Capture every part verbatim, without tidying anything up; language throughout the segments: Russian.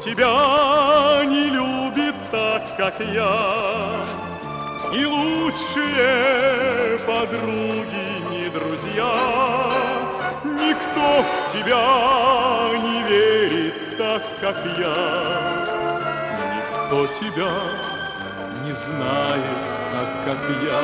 тебя не любит так, как я. Ни лучшие подруги, ни друзья, никто в тебя не верит так, как я. Никто тебя не знает так, как я.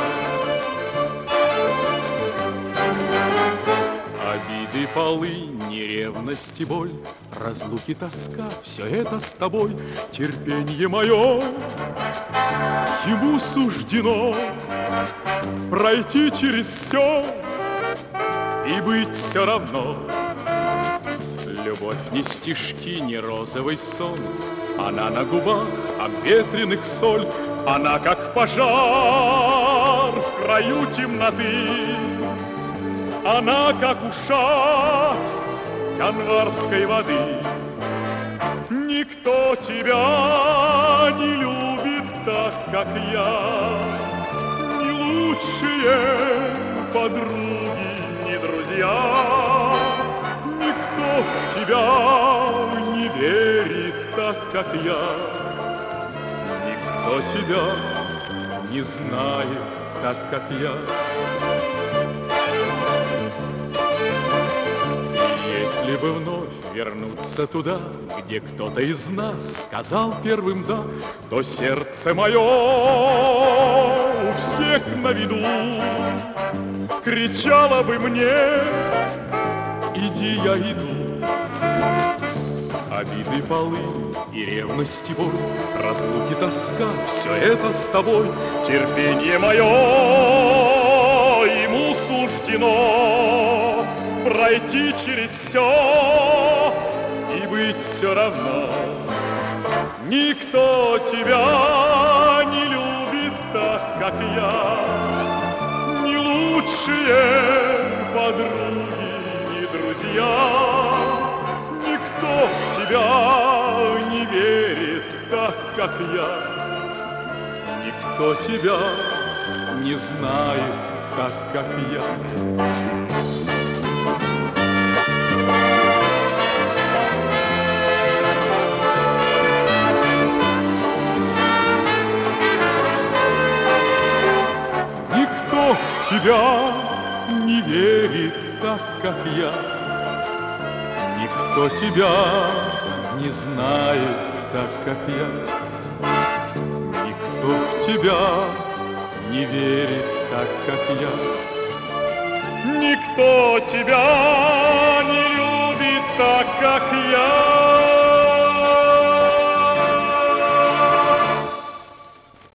Обиды, полынь, ревность и боль, разлуки, тоска, все это с тобой. Терпенье мое, ему суждено пройти через все и быть все равно. Любовь не стишки, не розовый сон, она на губах обветренных соль. Она как пожар в краю темноты, она как ушат январской воды. Никто тебя не любит так, как я. Ни лучшие подруги, ни друзья, никто в тебя не верит так, как я. Никто тебя не знает так, как я. Если бы вновь вернуться туда, где кто-то из нас сказал первым «да», то сердце мое у всех на виду кричало бы мне: иди, я иду. Обиды, полынь и ревность и боль, разлуки, тоска, все это с тобой. Терпенье мое, ему суждено пройти через все и быть все равно. Никто тебя не любит так, как я. Ни лучшие подруги, ни друзья, никто в тебя не верит так, как я. Никто тебя не знает так, как я. Тебя не верит так, как я. Никто тебя не знает так, как я. Никто в тебя не верит так, как я. Никто тебя не любит так, как я.